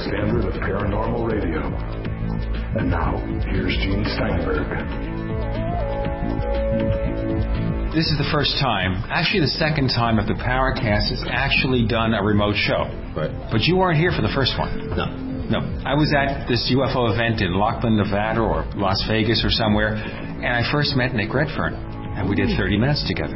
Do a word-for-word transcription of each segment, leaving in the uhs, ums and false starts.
standard of paranormal radio. And now, here's Gene Steinberg. This is the first time, actually the second time that the Paracast has actually done a remote show. Right. But you weren't here for the first one. No. No. I was at this U F O event in Laughlin, Nevada, or Las Vegas or somewhere, and I first met Nick Redfern, and we did thirty minutes together.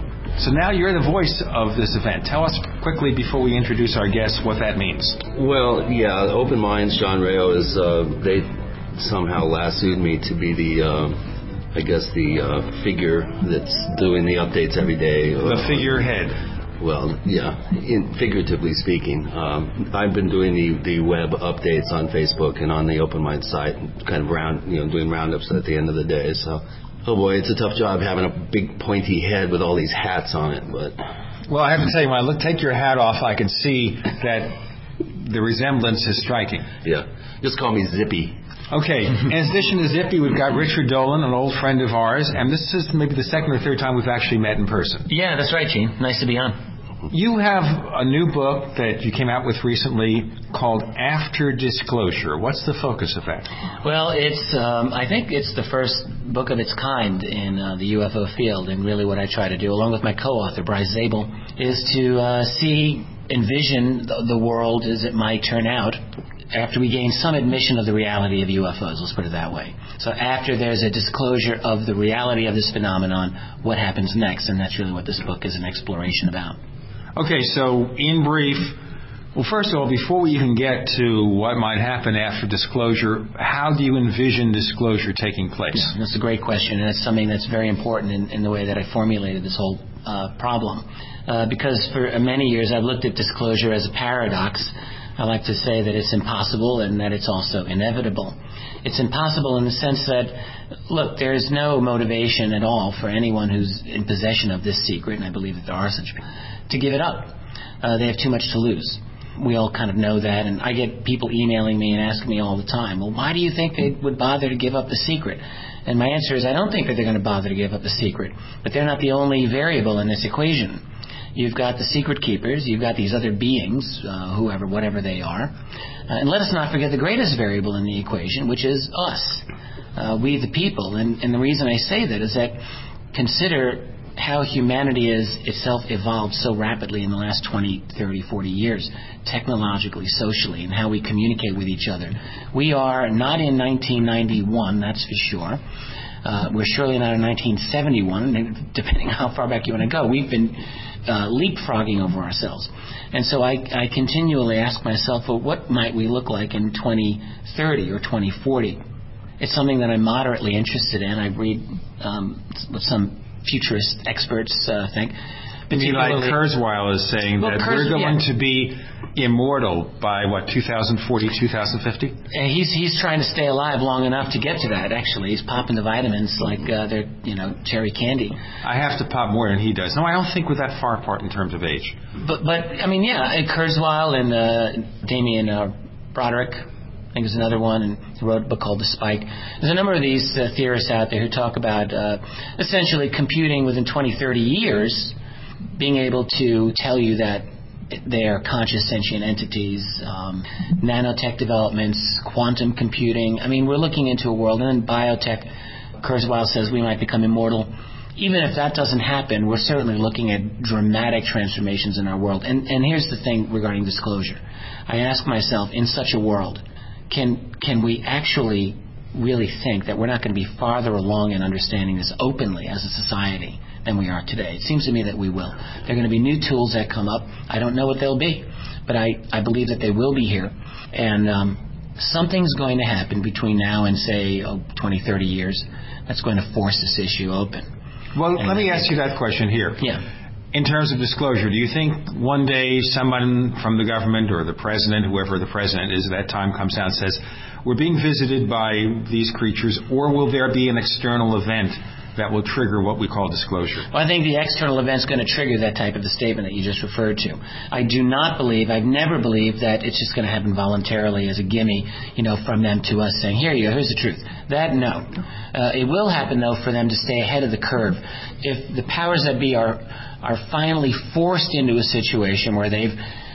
So now you're the voice of this event. Tell us quickly, before we introduce our guests, what that means. Well, yeah, Open Minds, John Rayo, is, uh, they somehow lassoed me to be the... Uh, I guess the uh, figure that's doing the updates every day. The figurehead. Well, yeah, in, figuratively speaking. Um, I've been doing the, the web updates on Facebook and on the Open Mind site, kind of round, you know, doing roundups at the end of the day. So, oh boy, it's a tough job having a big pointy head with all these hats on it. But well, I have to tell you, when I look, take your hat off, I can see that the resemblance is striking. Yeah, just call me Zippy. Okay, in addition to Zippy, we've got Richard Dolan, an old friend of ours, and this is maybe the second or third time we've actually met in person. Yeah, that's right, Gene. Nice to be on. You have a new book that you came out with recently called After Disclosure. What's the focus of that? Well, it's um, I think it's the first book of its kind in uh, the U F O field, and really what I try to do, along with my co-author, Bryce Zabel, is to uh, see, envision the, the world as it might turn out after we gain some admission of the reality of U F Os, let's put it that way. So after there's a disclosure of the reality of this phenomenon, what happens next? And that's really what this book is an exploration about. Okay, so in brief, well, first of all, before we even get to what might happen after disclosure, how do you envision disclosure taking place? Yeah, that's a great question, and it's something that's very important in, in the way that I formulated this whole uh, problem. Uh, because for many years I've looked at disclosure as a paradox. I like to say that it's impossible and that it's also inevitable. It's impossible in the sense that, look, there is no motivation at all for anyone who's in possession of this secret, and I believe that there are such people, to give it up. Uh, they have too much to lose. We all kind of know that, and I get people emailing me and asking me all the time, well, why do you think they would bother to give up the secret? And my answer is, I don't think that they're going to bother to give up the secret, but they're not the only variable in this equation. You've got the secret keepers, you've got these other beings, uh, whoever, whatever they are. Uh, and let us not forget the greatest variable in the equation, which is us, uh, we the people. And, and the reason I say that is that consider how humanity has itself evolved so rapidly in the last twenty, thirty, forty years, technologically, socially, and how we communicate with each other. We are not in nineteen ninety-one, that's for sure. Uh, we're surely not in nineteen seventy-one, depending on how far back you want to go. We've been uh, leapfrogging over ourselves. And so I, I continually ask myself, well, what might we look like in twenty thirty or twenty forty? It's something that I'm moderately interested in. I read um, what some futurist experts uh, think. Eli Kurzweil is saying well, that Kurz, we're going yeah. to be immortal by, what, two thousand forty, two thousand fifty? And he's he's trying to stay alive long enough to get to that, actually. He's popping the vitamins like uh, they're, you know, cherry candy. I have to pop more than he does. No, I don't think we're that far apart in terms of age. But, but I mean, yeah, Kurzweil and uh, Damien uh, Broderick, I think there's another one, and he wrote a book called The Spike. There's a number of these uh, theorists out there who talk about uh, essentially computing within twenty, thirty years, being able to tell you that they are conscious sentient entities, um, nanotech developments, quantum computing. I mean, we're looking into a world, and then biotech, Kurzweil says we might become immortal. Even if that doesn't happen, we're certainly looking at dramatic transformations in our world. And, and here's the thing regarding disclosure. I ask myself, in such a world, Can can we actually really think that we're not going to be farther along in understanding this openly as a society than we are today? It seems to me that we will. There are going to be new tools that come up. I don't know what they'll be, but I, I believe that they will be here. And um, something's going to happen between now and, say, oh, twenty, thirty years that's going to force this issue open. Well, and let me ask you that question here. Yeah. In terms of disclosure, do you think one day someone from the government or the president, whoever the president is at that time, comes out and says, we're being visited by these creatures, or will there be an external event that will trigger what we call disclosure? Well, I think the external event's going to trigger that type of a statement that you just referred to. I do not believe, I've never believed that it's just going to happen voluntarily as a gimme, you know, from them to us saying, here you go, here's the truth. That, no. Uh, it will happen, though, for them to stay ahead of the curve. If the powers that be are are finally forced into a situation where they've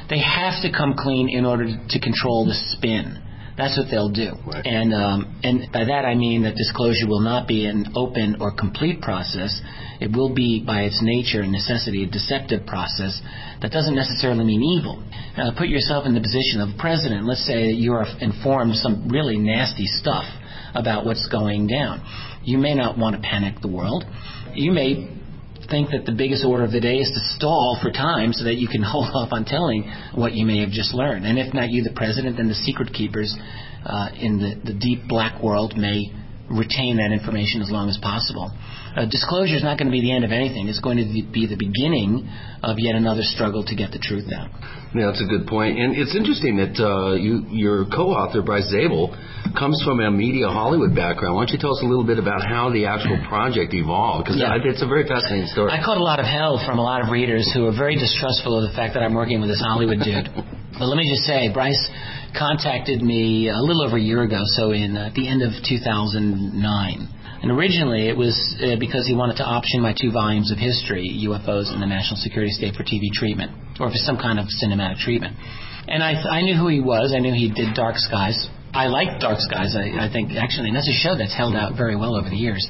they have to come clean in order to control the spin. That's what they'll do. Right. And um, and by that I mean that disclosure will not be an open or complete process. It will be, by its nature and necessity, a deceptive process. That doesn't necessarily mean evil. Now, put yourself in the position of president. Let's say that you are informed some really nasty stuff about what's going down. You may not want to panic the world. You may think that the biggest order of the day is to stall for time so that you can hold off on telling what you may have just learned. And if not you, the president, then the secret keepers uh, in the, the deep black world may retain that information as long as possible. Uh, disclosure is not going to be the end of anything. It's going to be the beginning of yet another struggle to get the truth out. Yeah, that's a good point. And it's interesting that uh, you, your co-author, Bryce Zabel, comes from a media Hollywood background. Why don't you tell us a little bit about how the actual project evolved? Because yeah. it's a very fascinating story. I caught a lot of hell from a lot of readers who are very distrustful of the fact that I'm working with this Hollywood dude. But let me just say, Bryce contacted me a little over a year ago, so in uh, the end of two thousand nine. And originally it was uh, because he wanted to option my two volumes of history, U F Os and the National Security State, for T V treatment, or for some kind of cinematic treatment. And I, th- I knew who he was. I knew he did Dark Skies. I like Dark Skies, I, I think, actually, and that's a show that's held out very well over the years.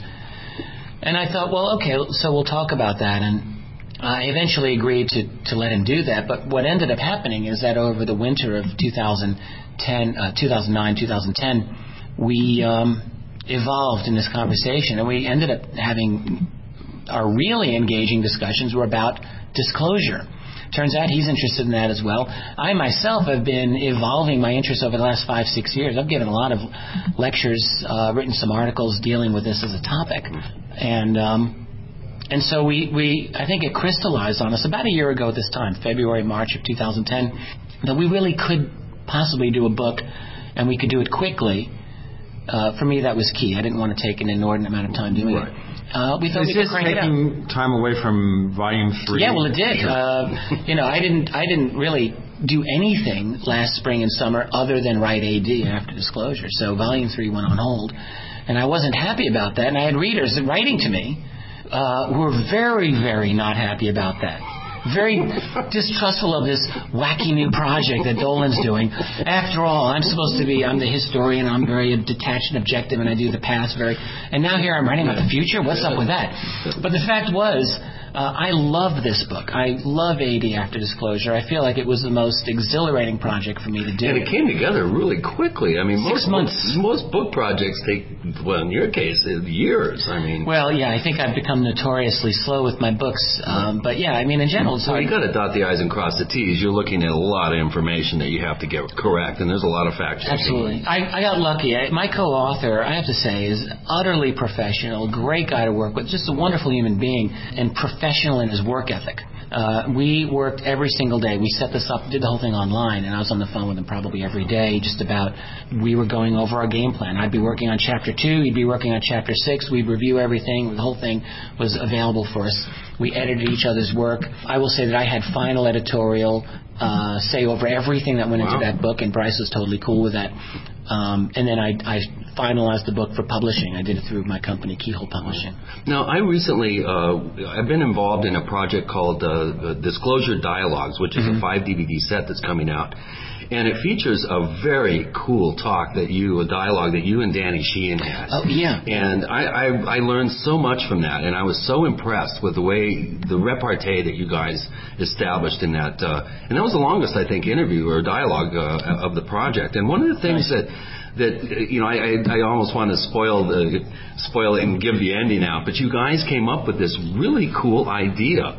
And I thought, well, okay, so we'll talk about that. And I eventually agreed to, to let him do that. But what ended up happening is that over the winter of two thousand ten, uh, two thousand nine, two thousand ten, we um, evolved in this conversation, and we ended up having our really engaging discussions were about disclosure. Turns out he's interested in that as well. I myself have been evolving my interest over the last five, six years. I've given a lot of lectures, uh, written some articles dealing with this as a topic. And um, and so we, we, I think it crystallized on us about a year ago at this time, February, March of two thousand ten, that we really could possibly do a book, and we could do it quickly. Uh, for me, that was key. I didn't want to take an inordinate amount of time doing right. it. Uh, we thought Is we this could crank taking it out. time away from volume three? Yeah, well, it did. Uh, you know, I didn't. I didn't really do anything last spring and summer other than write A D after disclosure. So volume three went on hold, and I wasn't happy about that. And I had readers writing to me uh, who were very, very not happy about that. Very distrustful of this wacky new project that Dolan's doing. After all, I'm supposed to be, I'm the historian, I'm very detached and objective, and I do the past very, and now here I'm writing about the future? What's up with that? But the fact was, uh, I love this book. I love A D After Disclosure. I feel like it was the most exhilarating project for me to do. And it came together really quickly. I mean, Six most, months. most book projects take, well, in your case, years. I mean, Well, yeah, I think I've become notoriously slow with my books. Um, but yeah, I mean, in general, it's so hard. you got to dot the I's and cross the T's. You're looking at a lot of information that you have to get correct, and there's a lot of fact checking. Absolutely. I, I got lucky. I, my co-author, I have to say, is utterly professional, great guy to work with, just a wonderful human being, and professional in his work ethic. Uh, we worked every single day. We set this up, did the whole thing online, and I was on the phone with him probably every day, just about, we were going over our game plan. I'd be working on chapter two, he'd be working on chapter six, we'd review everything. The whole thing was available for us. We edited each other's work. I will say that I had final editorial uh, say over everything that went Wow. into that book, and Bryce was totally cool with that. Um, and then I, I finalized the book for publishing. I did it through my company, Keyhole Publishing. Now, I recently, uh, I've been involved in a project called uh, Disclosure Dialogues, which is mm-hmm. a five D V D set that's coming out. And it features a very cool talk that you, a dialogue that you and Danny Sheehan had. Oh, yeah. And I, I, I learned so much from that, and I was so impressed with the way, the repartee that you guys established in that. Uh, and that was the longest, I think, interview or dialogue uh, of the project. And one of the things nice. that that you know, I, I, I almost want to spoil the spoil it and give the ending out, but you guys came up with this really cool idea.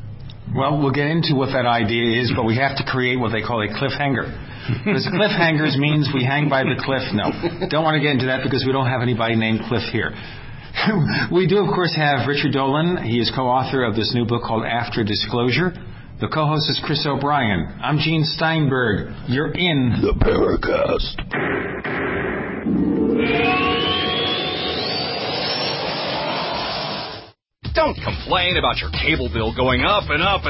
Well, we'll get into what that idea is, but we have to create what they call a cliffhanger. Because cliffhangers means we hang by the cliff. No, don't want to get into that because we don't have anybody named Cliff here. We do, of course, have Richard Dolan. He is co-author of this new book called After Disclosure. The co-host is Chris O'Brien. I'm Gene Steinberg. You're in the Paracast. Don't complain about your cable bill going up and up and up.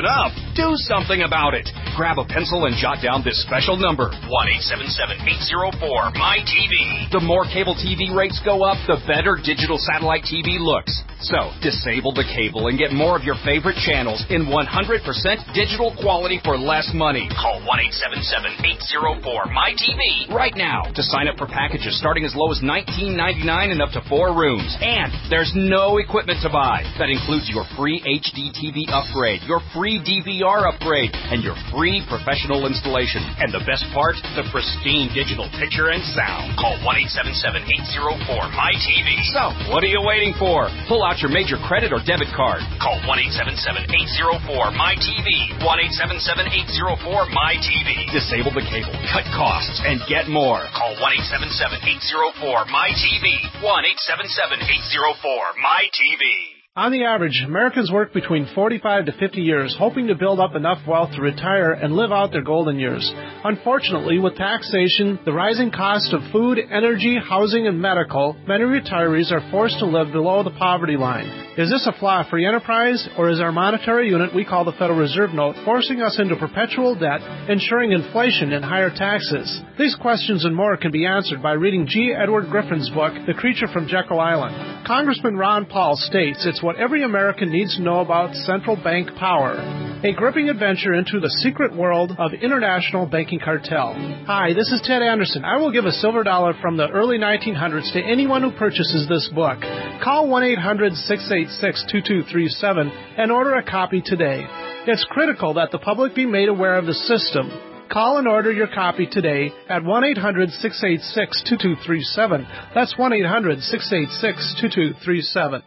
Do something about it. Grab a pencil and jot down this special number, one eight seven seven, eight zero four, M Y T V. The more cable T V rates go up, the better digital satellite T V looks. So, disable the cable and get more of your favorite channels in one hundred percent digital quality for less money. Call one eight seven seven, eight zero four, M Y T V right now to sign up for packages starting as low as nineteen ninety-nine and up to four rooms. And there's no equipment to buy. That includes your free H D T V upgrade, your free D V R upgrade, and your free professional installation. And the best part, the pristine digital picture and sound. Call one eight seven seven, eight zero four, M Y T V. So, what are you waiting for? Pull out your major credit or debit card. Call one eight seven seven, eight zero four, M Y T V. one eight seven seven, eight zero four, M Y T V. Disable the cable, cut costs, and get more. Call one eight seven seven, eight zero four, M Y T V. one eight seven seven, eight zero four, M Y T V. On the average, Americans work between forty-five to fifty years, hoping to build up enough wealth to retire and live out their golden years. Unfortunately, with taxation, the rising cost of food, energy, housing, and medical, many retirees are forced to live below the poverty line. Is this a flaw free enterprise, or is our monetary unit we call the Federal Reserve Note forcing us into perpetual debt, ensuring inflation and higher taxes? These questions and more can be answered by reading G. Edward Griffin's book, The Creature from Jekyll Island. Congressman Ron Paul states it's what every American needs to know about central bank power. A gripping adventure into the secret world of international banking cartel. Hi, this is Ted Anderson. I will give a silver dollar from the early nineteen hundreds to anyone who purchases this book. Call one eight hundred, six eight six, two two three seven and order a copy today. It's critical that the public be made aware of the system. Call and order your copy today at one eight hundred, six eight six, two two three seven. That's one eight hundred, six eight six, two two three seven.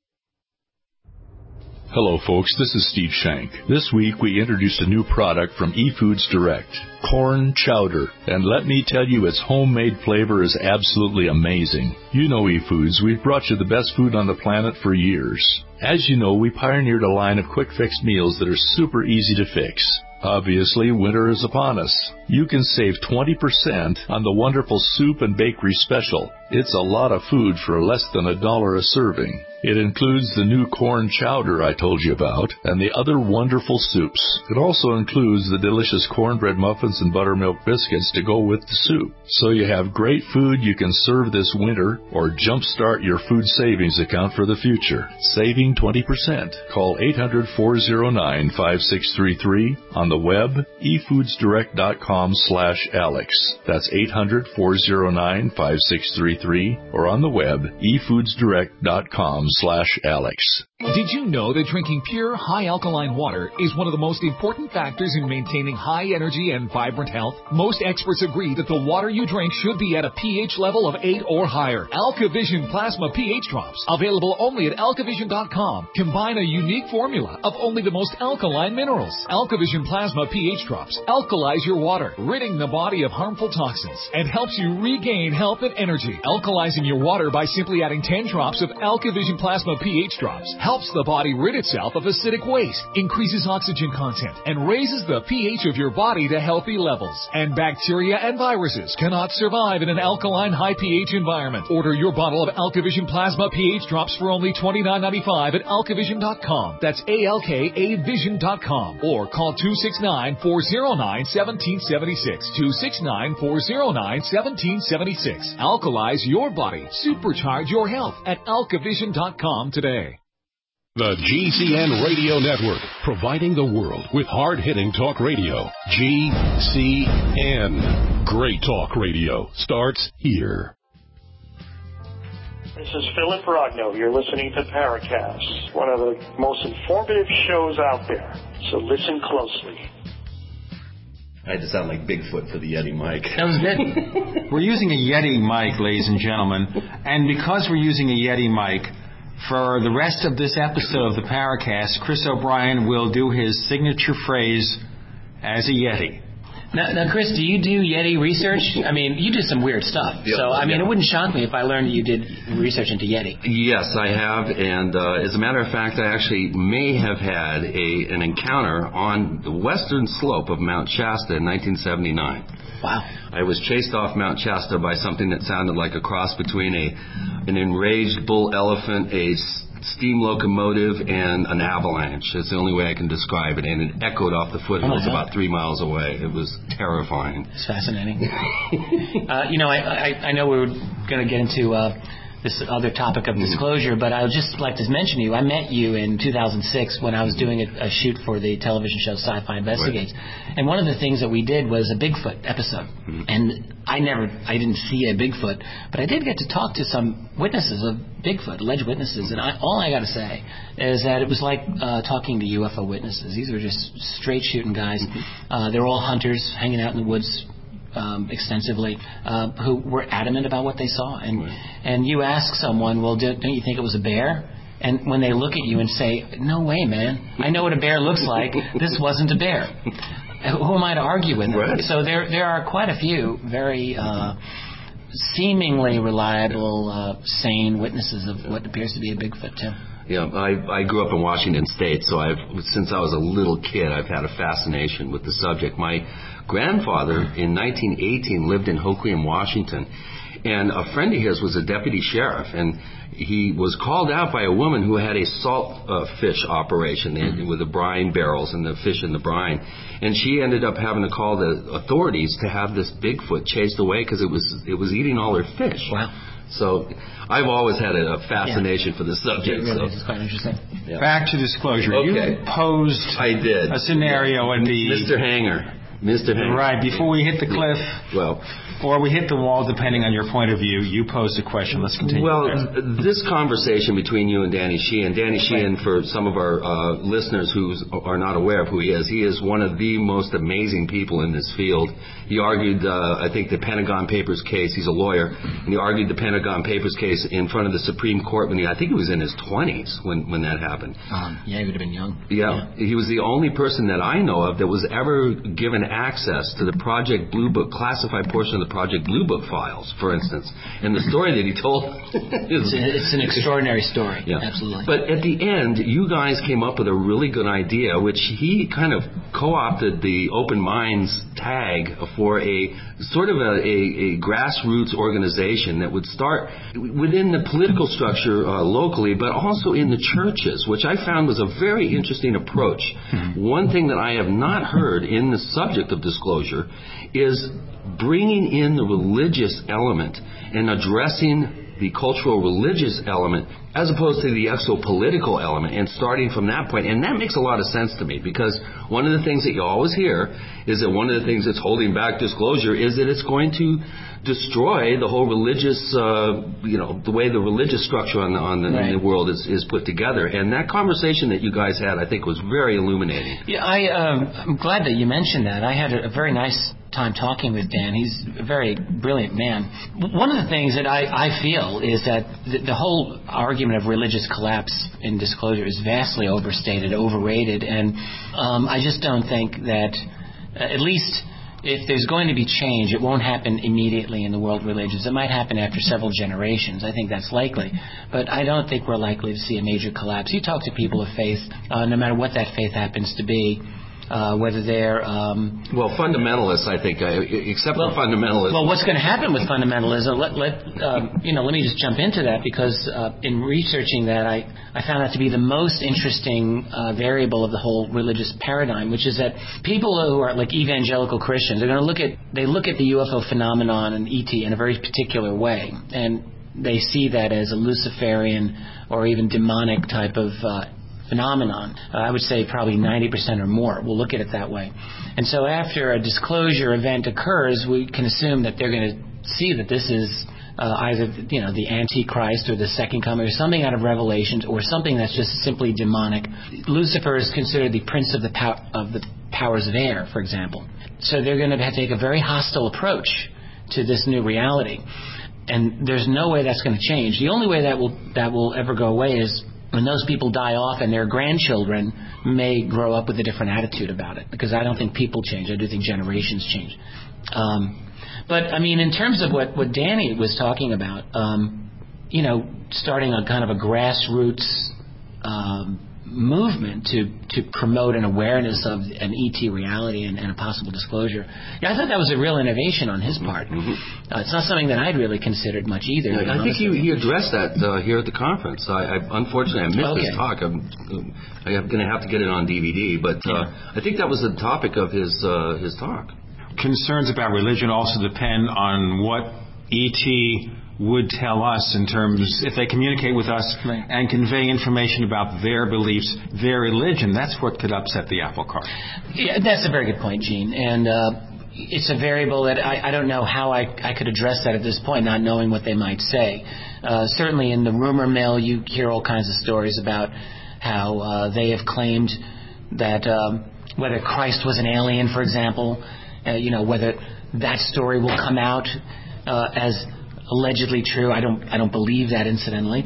Hello, folks. This is Steve Shank. This week, we introduced a new product from eFoods Direct, corn chowder. And let me tell you, its homemade flavor is absolutely amazing. You know eFoods. We've brought you the best food on the planet for years. As you know, we pioneered a line of quick-fix meals that are super easy to fix. Obviously, winter is upon us. You can save twenty percent on the wonderful soup and bakery special. It's a lot of food for less than a dollar a serving. It includes the new corn chowder I told you about and the other wonderful soups. It also includes the delicious cornbread muffins and buttermilk biscuits to go with the soup. So you have great food you can serve this winter or jumpstart your food savings account for the future. Saving twenty percent. Call eight hundred, four oh nine, five six three three. On the web, e foods direct dot com slash Alex. That's eight hundred, four oh nine, five six three three. Or on the web, e foods direct dot com slash Alex. Did you know that drinking pure, high alkaline water is one of the most important factors in maintaining high energy and vibrant health? Most experts agree that the water you drink should be at a pH level of eight or higher. AlkaVision Plasma pH Drops, available only at alkavision dot com, combine a unique formula of only the most alkaline minerals. AlkaVision Plasma pH Drops alkalize your water, ridding the body of harmful toxins, and helps you regain health and energy. Alkalizing your water by simply adding ten drops of AlkaVision Plasma pH Drops helps the body rid itself of acidic waste, increases oxygen content, and raises the pH of your body to healthy levels. And bacteria and viruses cannot survive in an alkaline high pH environment. Order your bottle of AlkaVision Plasma pH Drops for only twenty-nine ninety-five at alkavision dot com. That's A L K A vision dot com. Or call two six nine, four oh nine, one seven seven six. two six nine, four oh nine, one seven seven six. Alkalize your body. Supercharge your health at alkavision dot com today. The G C N Radio Network, providing the world with hard-hitting talk radio. G C N. Great talk radio starts here. This is Philip Rogno. You're listening to Paracast, one of the most informative shows out there. So listen closely. I had to sound like Bigfoot for the Yeti mic. That was good. We're using a Yeti mic, ladies and gentlemen, and because we're using a Yeti mic, for the rest of this episode of the Paracast, Chris O'Brien will do his signature phrase as a Yeti. Now, now, Chris, do you do Yeti research? I mean, you do some weird stuff. Yeah, so, I mean, yeah. it wouldn't shock me if I learned you did research into Yeti. Yes, I have. And uh, as a matter of fact, I actually may have had a an encounter on the western slope of Mount Shasta in nineteen seventy-nine. Wow. I was chased off Mount Shasta by something that sounded like a cross between a an enraged bull elephant, a steam locomotive and an avalanche. That's the only way I can describe it. And it echoed off the foothills oh about three miles away. It was terrifying. It's fascinating. uh, you know, I, I, I know we were going to get into uh, this other topic of disclosure, but I would just like to mention to you, I met you in two thousand six when I was doing a, a shoot for the television show Sci-Fi Investigates. Right. And one of the things that we did was a Bigfoot episode. Mm-hmm. And I never, I didn't see a Bigfoot, but I did get to talk to some witnesses of Bigfoot, alleged witnesses, and I, all I got to say is that it was like uh, talking to U F O witnesses. These were just straight shooting guys. Mm-hmm. Uh, they're all hunters hanging out in the woods um, extensively, uh, who were adamant about what they saw. And right. and you ask someone, well, do, don't you think it was a bear? And when they look at you and say, no way, man, I know what a bear looks like. This wasn't a bear. Who am I to argue with them? Right. So there there are quite a few very uh, seemingly reliable, uh, sane witnesses of what appears to be a Bigfoot, too. Yeah, I, I grew up in Washington State, so I've since I was a little kid, I've had a fascination with the subject. My grandfather in nineteen eighteen lived in Hoquiam, Washington, and a friend of his was a deputy sheriff, and he was called out by a woman who had a salt uh, fish operation mm-hmm. with the brine barrels and the fish in the brine. And she ended up having to call the authorities to have this Bigfoot chased away because it was it was eating all her fish. Wow. So I've always had a, a fascination yeah. for the subject. It really so. is quite interesting. Yeah. Back to disclosure. Okay. You posed I did. a scenario at the... Mister Hanger. Mister Hanger. Right, before we hit the cliff. Well... Or we hit the wall, depending on your point of view. You posed a question. Let's continue. Well, there. This conversation between you and Danny Sheehan, Danny Sheehan, for some of our uh, listeners who are not aware of who he is, he is one of the most amazing people in this field. He argued, uh, I think, the Pentagon Papers case. He's a lawyer, and he argued the Pentagon Papers case in front of the Supreme Court when he, I think he was in his twenties when, when that happened. Um, yeah, he would have been young. Yeah, yeah, he was the only person that I know of that was ever given access to the Project Blue Book, classified portion of the Project Blue Book files, for instance. And the story that he told is... It's, a, it's an extraordinary story, yeah. Absolutely. But at the end, you guys came up with a really good idea, which he kind of co-opted the Open Minds tag for a sort of a, a, a grassroots organization that would start within the political structure uh, locally, but also in the churches, which I found was a very interesting approach. Mm-hmm. One thing that I have not heard in the subject of disclosure is bringing in the religious element and addressing the cultural religious element as opposed to the exopolitical element and starting from that point. And that makes a lot of sense to me because one of the things that you always hear is that one of the things that's holding back disclosure is that it's going to destroy the whole religious, uh, you know, the way the religious structure on the, on the, right. in the world is, is put together. And that conversation that you guys had, I think, was very illuminating. Yeah, I, um, I'm glad that you mentioned that. I had a, a very nice time talking with Dan. He's a very brilliant man. One of the things that I, I feel is that the, the whole argument of religious collapse in disclosure is vastly overstated, overrated, and um, I just don't think that, uh, at least if there's going to be change, it won't happen immediately in the world of religions. It might happen after several generations. I think that's likely. But I don't think we're likely to see a major collapse. You talk to people of faith, uh, no matter what that faith happens to be, Uh, whether they're... Um, well, fundamentalists, I think, uh, except well, for fundamentalists... Well, what's going to happen with fundamentalism, let, let, um, you know, let me just jump into that because uh, in researching that, I, I found that to be the most interesting uh, variable of the whole religious paradigm, which is that people who are like evangelical Christians, they're going to look at, they look at the U F O phenomenon and E T in a very particular way, and they see that as a Luciferian or even demonic type of uh phenomenon. Uh, I would say probably ninety percent or more will look at it that way. And so after a disclosure event occurs, we can assume that they're going to see that this is uh, either, you know, the Antichrist or the second coming or something out of Revelations or something that's just simply demonic. Lucifer is considered the prince of the, pow- of the powers of air, for example. So they're going to have to take a very hostile approach to this new reality. And there's no way that's going to change. The only way that will that will ever go away is when those people die off and their grandchildren may grow up with a different attitude about it. Because I don't think people change. I do think generations change. Um, but, I mean, in terms of what, what Danny was talking about, um, you know, starting on kind of a grassroots um, movement to, to promote an awareness of an E T reality and, and a possible disclosure. Yeah, I thought that was a real innovation on his part. Mm-hmm. Uh, it's not something that I'd really considered much either. Yeah, I think he, he addressed that uh, here at the conference. I, I unfortunately I missed okay. his talk. I'm, I'm going to have to get it on D V D, but uh, yeah. I think that was the topic of his uh, his talk. Concerns about religion also depend on what E T would tell us in terms, if they communicate with us right. and convey information about their beliefs, their religion, that's what could upset the apple cart. Yeah, that's a very good point, Gene. And uh, it's a variable that I, I don't know how I, I could address that at this point, not knowing what they might say. Uh, certainly in the rumor mill, you hear all kinds of stories about how uh, they have claimed that um, whether Christ was an alien, for example, uh, you know, whether that story will come out uh, as allegedly true. I don't I don't believe that, incidentally.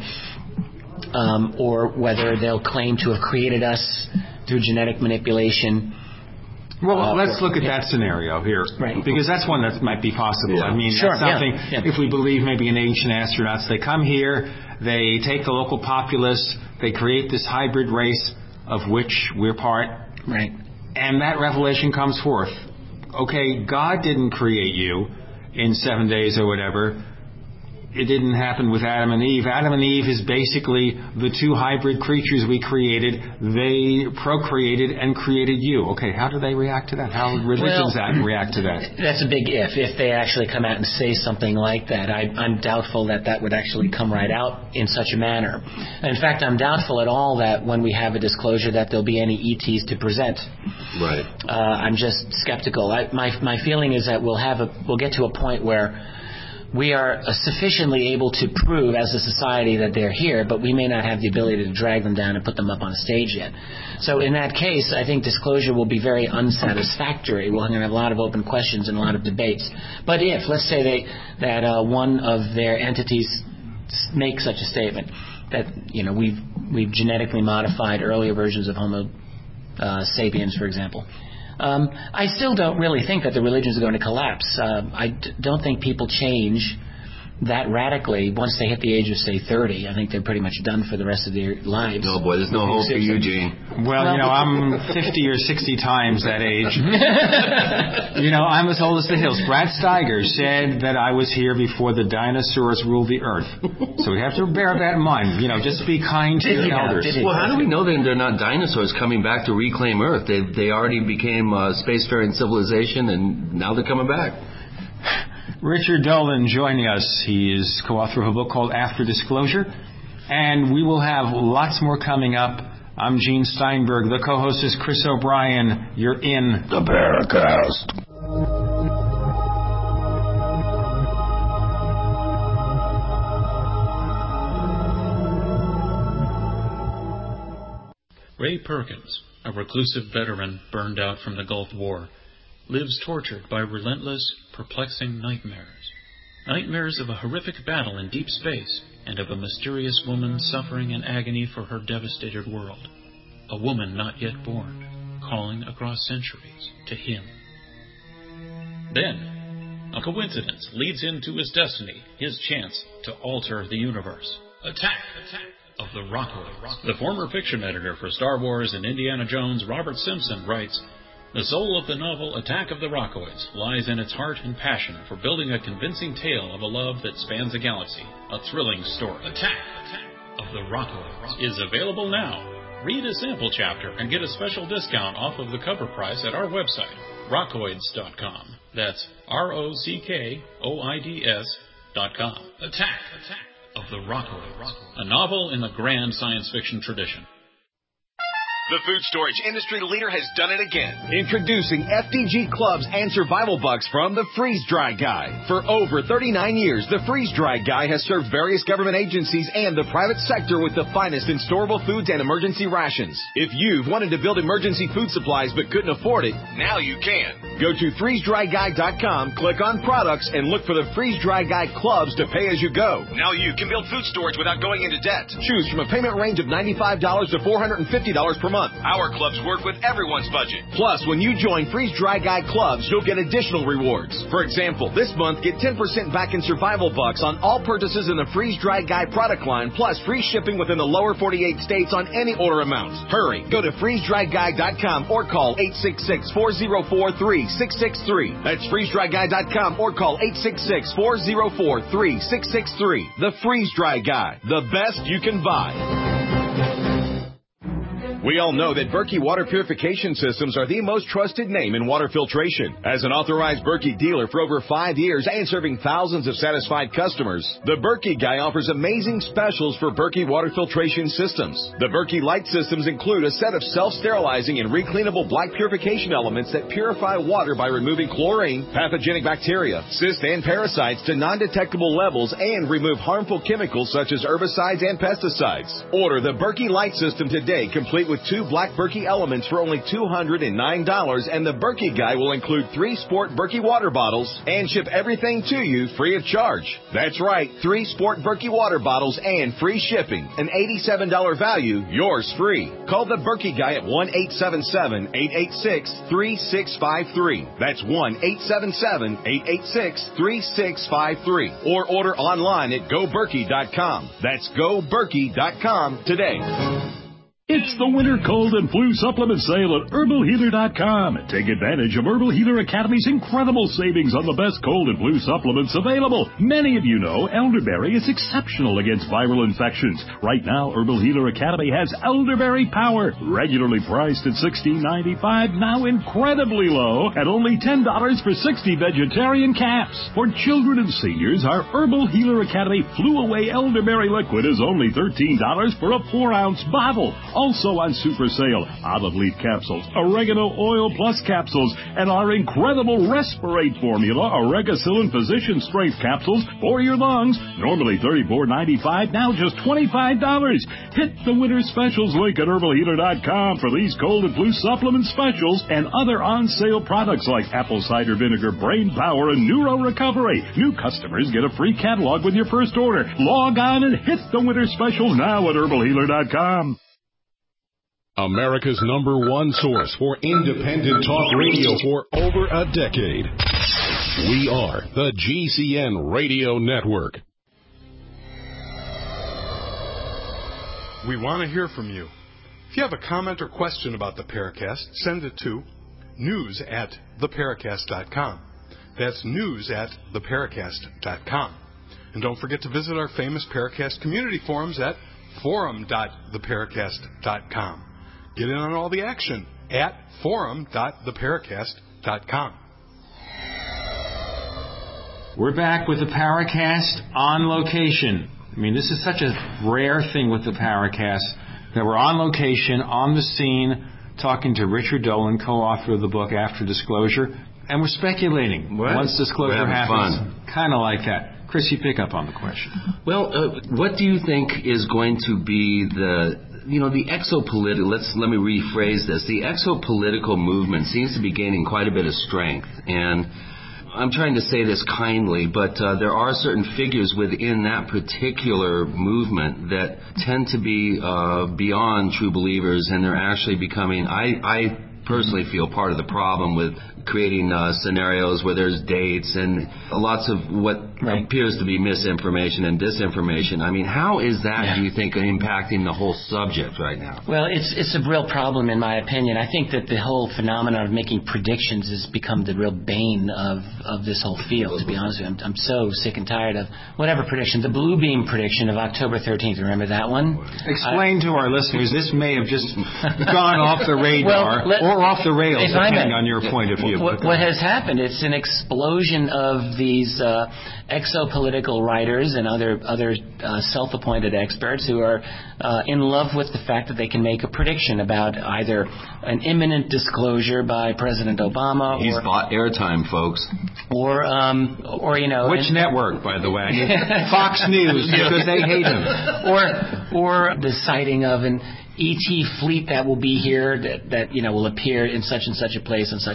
Um, or whether they'll claim to have created us through genetic manipulation. Well, uh, let's or, look at yeah. that scenario here. Right. Because that's one that might be possible. Yeah. I mean, sure, that's something, yeah, yeah. if we believe maybe in ancient astronauts, they come here, they take the local populace, they create this hybrid race of which we're part. Right. And that revelation comes forth. Okay, God didn't create you in seven days or whatever. It didn't happen with Adam and Eve. Adam and Eve is basically the two hybrid creatures we created. They procreated and created you. Okay, how do they react to that? How would religions well, react to that? That's a big if, if they actually come out and say something like that. I, I'm doubtful that that would actually come right out in such a manner. In fact, I'm doubtful at all that when we have a disclosure that there'll be any E Ts to present. Right. Uh, I'm just skeptical. I, my, my feeling is that we'll have a, we'll get to a point where we are sufficiently able to prove as a society that they're here, but we may not have the ability to drag them down and put them up on a stage yet. So in that case, I think disclosure will be very unsatisfactory. We're going to have a lot of open questions and a lot of debates. But if, let's say they, that uh, one of their entities makes such a statement, that, you know, we've, we've genetically modified earlier versions of Homo uh, sapiens, for example, Um, I still don't really think that the religions are going to collapse. Uh, I d- don't think people change that radically once they hit the age of, say, thirty. I think they're pretty much done for the rest of their lives. No, boy, there's no hope for you, Gene. Well, you know, I'm fifty or sixty times that age. You know, I'm as old as the hills. Brad Steiger said that I was here before the dinosaurs ruled the earth. So we have to bear that in mind. You know, just be kind to your elders. Well, how do we know that they're not dinosaurs coming back to reclaim Earth? They they already became a spacefaring civilization, and now they're coming back. Richard Dolan joining us. He is co-author of a book called After Disclosure, and we will have lots more coming up. I'm Gene Steinberg. The co-host is Chris O'Brien. You're in the Paracast. Ray Perkins, a reclusive veteran burned out from the Gulf War, lives tortured by relentless, perplexing nightmares. Nightmares of a horrific battle in deep space and of a mysterious woman suffering in agony for her devastated world. A woman not yet born, calling across centuries to him. Then, a coincidence leads him to his destiny, his chance to alter the universe. Attack! Attack! Of the Rockoids. The former fiction editor for Star Wars and Indiana Jones, Robert Simpson, writes, "The soul of the novel Attack of the Rockoids lies in its heart and passion for building a convincing tale of a love that spans a galaxy, a thrilling story. Attack, Attack of the Rockoids is available now. Read a sample chapter and get a special discount off of the cover price at our website, rockoids dot com. That's R O C K O I D S dot com. Attack, Attack of the Rockoids, a novel in the grand science fiction tradition." The food storage industry leader has done it again. Introducing F D G Clubs and Survival Bucks from the Freeze Dry Guy. For over thirty-nine years, the Freeze Dry Guy has served various government agencies and the private sector with the finest in storable foods and emergency rations. If you've wanted to build emergency food supplies but couldn't afford it, now you can. Go to freeze dry guy dot com, click on products, and look for the Freeze Dry Guy clubs to pay as you go. Now you can build food storage without going into debt. Choose from a payment range of ninety-five dollars to four hundred fifty dollars per month. Our clubs work with everyone's budget. Plus, when you join Freeze Dry Guy clubs, you'll get additional rewards. For example, this month, get ten percent back in survival bucks on all purchases in the Freeze Dry Guy product line, plus free shipping within the lower forty-eight states on any order amount. Hurry, go to freeze dry guy dot com or call eight six six, four zero four, three six six three. That's freeze dry guy dot com or call eight six six, four zero four, three six six three. The Freeze Dry Guy, the best you can buy. We all know that Berkey water purification systems are the most trusted name in water filtration. As an authorized Berkey dealer for over five years and serving thousands of satisfied customers, the Berkey Guy offers amazing specials for Berkey water filtration systems. The Berkey Light systems include a set of self-sterilizing and recleanable black purification elements that purify water by removing chlorine, pathogenic bacteria, cysts, and parasites to non-detectable levels and remove harmful chemicals such as herbicides and pesticides. Order the Berkey Light system today, complete with two black Berkey elements for only two hundred nine dollars, and the Berkey Guy will include three Sport Berkey water bottles and ship everything to you free of charge. That's right, three Sport Berkey water bottles and free shipping. An eighty-seven dollars value, yours free. Call the Berkey Guy at one eight seven seven, eight eight six, three six five three. That's one eight seven seven, eight eight six, three six five three. Or order online at go berkey dot com. That's go berkey dot com today. It's the winter cold and flu supplement sale at herbal healer dot com. Take advantage of Herbal Healer Academy's incredible savings on the best cold and flu supplements available. Many of you know elderberry is exceptional against viral infections. Right now, Herbal Healer Academy has Elderberry Power, regularly priced at sixteen ninety-five, now incredibly low at only ten dollars for sixty vegetarian caps. For children and seniors, our Herbal Healer Academy Flew Away Elderberry Liquid is only thirteen dollars for a four ounce bottle. Also on super sale, olive leaf capsules, oregano oil plus capsules, and our incredible Respirate formula, Oregacillin Physician Strength capsules for your lungs. Normally thirty-four ninety-five, now just twenty-five dollars. Hit the winter specials link at herbal healer dot com for these cold and flu supplement specials and other on sale products like apple cider vinegar, brain power, and neuro recovery. New customers get a free catalog with your first order. Log on and hit the winter specials now at herbal healer dot com. America's number one source for independent talk radio for over a decade. We are the G C N Radio Network. We want to hear from you. If you have a comment or question about the Paracast, send it to news at the paracast dot com. That's news at the paracast dot com. And don't forget to visit our famous Paracast community forums at forum dot the paracast dot com. Get in on all the action at forum dot the paracast dot com. We're back with the Paracast on location. I mean, this is such a rare thing with the Paracast that we're on location, on the scene, talking to Richard Dolan, co-author of the book After Disclosure, and we're speculating. What? Once disclosure happens, kind of like that. Chris, you pick up on the question. Well, uh, what do you think is going to be the... You know, the exopolitical, let's, let me rephrase this. The exopolitical movement seems to be gaining quite a bit of strength. And I'm trying to say this kindly, but uh, there are certain figures within that particular movement that tend to be uh, beyond true believers, and they're actually becoming, I, I personally feel, part of the problem with creating uh, scenarios where there's dates and lots of what right. appears to be misinformation and disinformation. I mean, how is that, yeah. do you think, impacting the whole subject right now? Well, it's it's a real problem, in my opinion. I think that the whole phenomenon of making predictions has become the real bane of, of this whole field, to be honest with you. I'm, I'm so sick and tired of whatever prediction. The Blue Beam prediction of October thirteenth, remember that one? Explain uh, to our listeners, this may have just gone off the radar well, let, or off the rails, depending on your point of view. What, what has happened, it's an explosion of these uh, exopolitical writers and other other uh, self-appointed experts who are uh, in love with the fact that they can make a prediction about either an imminent disclosure by President Obama. He's or, bought airtime, folks. Or, um, or you know... Which and, network, by the way? Fox News, because they hate him. Or, or the sighting of an E T fleet that will be here, that, that, you know, will appear in such and such a place on such and such a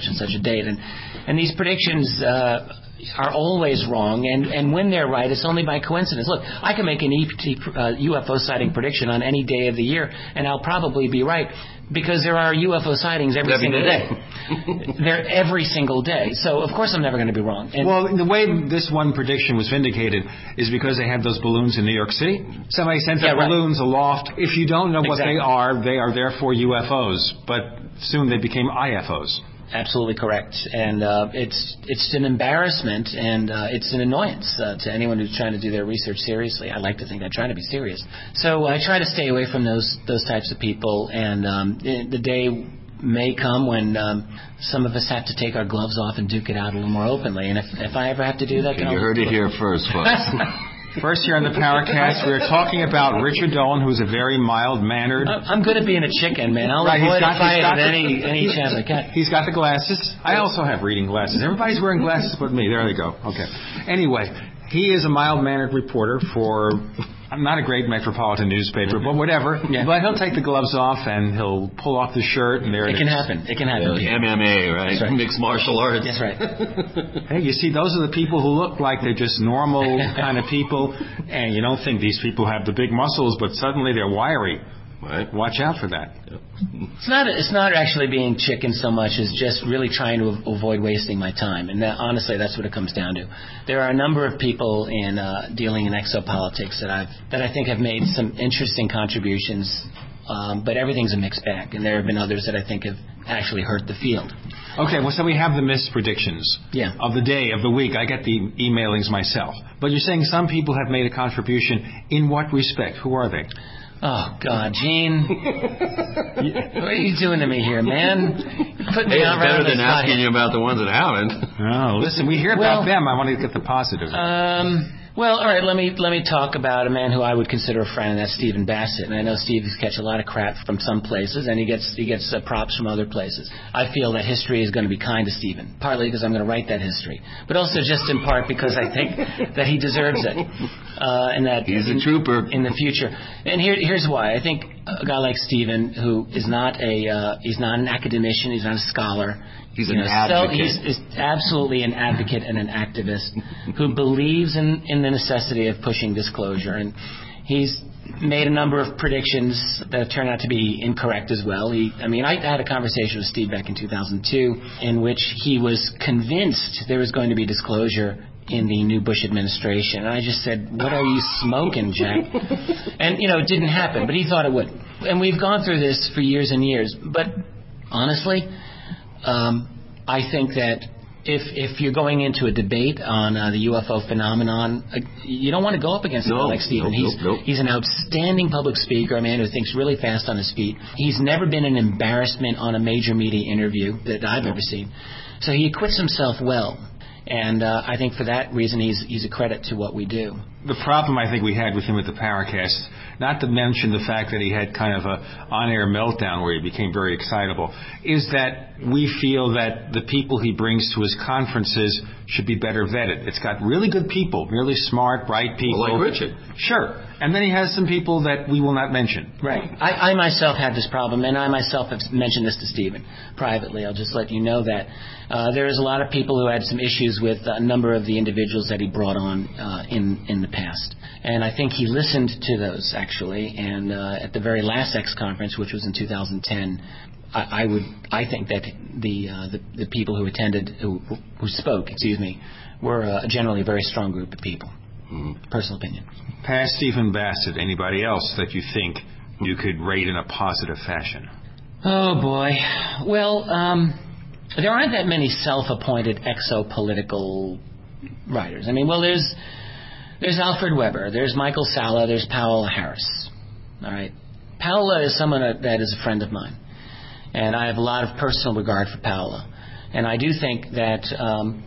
date. And, and these predictions uh, are always wrong, and, and when they're right, it's only by coincidence. Look, I can make an E T, uh, U F O sighting prediction on any day of the year, and I'll probably be right, because there are U F O sightings every, every single day. day. They're every single day. So, of course, I'm never going to be wrong. And well, the way this one prediction was vindicated is because they had those balloons in New York City. Somebody sent yeah, the right. balloons aloft. If you don't know what exactly. they are, they are therefore U F Os. But soon they became I F Os. Absolutely correct, and uh, it's it's an embarrassment and uh, it's an annoyance uh, to anyone who's trying to do their research seriously. I like to think they're trying to be serious, so I try to stay away from those those types of people. And um, the day may come when um, some of us have to take our gloves off and duke it out a little more openly. And if if I ever have to do that, okay, then you I'll heard it here first, folks. First here on the Paracast, we're talking about Richard Dolan, who's a very mild-mannered... I'm good at being a chicken, man. I'll right, avoid got, a fight at the, any, any chance I can. He's got the glasses. I also have reading glasses. Everybody's wearing glasses but me. There they go. Okay. Anyway, he is a mild-mannered reporter for... not a great metropolitan newspaper, but whatever. Yeah. But he'll take the gloves off and he'll pull off the shirt, and there it, it can is. happen. It can happen. Yeah, M M A, right? That's right? Mixed martial arts. That's right. Hey, you see, those are the people who look like they're just normal kind of people, and you don't think these people have the big muscles, but suddenly they're wiry. Right. Watch out for that. Yep. It's not. It's not actually being chicken so much as just really trying to avoid wasting my time. And that, honestly, that's what it comes down to. There are a number of people in uh, dealing in exopolitics that I've that I think have made some interesting contributions, um, but everything's a mixed bag. And there have been others that I think have actually hurt the field. Okay, well, so we have the missed predictions yeah. of the day, of the week. I get the emailings myself. But you're saying some people have made a contribution. In what respect? Who are they? Oh, God, Gene. What are you doing to me here, man? Put me hey, on it's better right than asking you about the ones that haven't. Oh, listen, we hear well, about them. I want to get the positive. Um... Well, all right, let me let me talk about a man who I would consider a friend, and that's Stephen Bassett. And I know Steve gets a lot of crap from some places, and he gets he gets uh, props from other places. I feel that history is going to be kind to Stephen, partly because I'm going to write that history, but also just in part because I think that he deserves it, uh, and that he's in, a trooper in the future. And here, here's why. I think a guy like Stephen, who is not a uh, he's not an academician, he's not a scholar. He's you an know, advocate. So he's, he's absolutely an advocate and an activist who believes in, in the necessity of pushing disclosure. And he's made a number of predictions that have turned out to be incorrect as well. He, I mean, I had a conversation with Steve back in two thousand two in which he was convinced there was going to be disclosure in the new Bush administration. And I just said, what are you smoking, Jack? And, you know, it didn't happen, but he thought it would. And we've gone through this for years and years. But honestly... Um, I think that if if you're going into a debate on uh, the U F O phenomenon, uh, you don't want to go up against no, a guy like Stephen. Nope, he's nope, nope. he's an outstanding public speaker, a man who thinks really fast on his feet. He's never been an embarrassment on a major media interview that I've nope. ever seen. So he acquits himself well. And uh, I think for that reason, he's he's a credit to what we do. The problem I think we had with him at the Paracast, not to mention the fact that he had kind of a on-air meltdown where he became very excitable, is that we feel that the people he brings to his conferences should be better vetted. It's got really good people, really smart, bright people. Well, like Richard. Sure. And then he has some people that we will not mention. Right. I, I myself have this problem, and I myself have mentioned this to Stephen privately. I'll just let you know that. Uh, there is a lot of people who had some issues with a number of the individuals that he brought on uh, in, in the past. And I think he listened to those, actually. And uh, at the very last X conference, which was in two thousand ten, I, I would, I think that the, uh, the the people who attended, who, who spoke, excuse me, were uh, generally a very strong group of people. Mm-hmm. Personal opinion. Past Stephen Bassett, anybody else that you think you could rate in a positive fashion? Oh, boy. Well, um... there aren't that many self-appointed exopolitical writers. I mean, well, there's there's Alfred Weber, there's Michael Salla, there's Paola Harris. All right, Paola is someone that is a friend of mine, and I have a lot of personal regard for Paola. And I do think that um,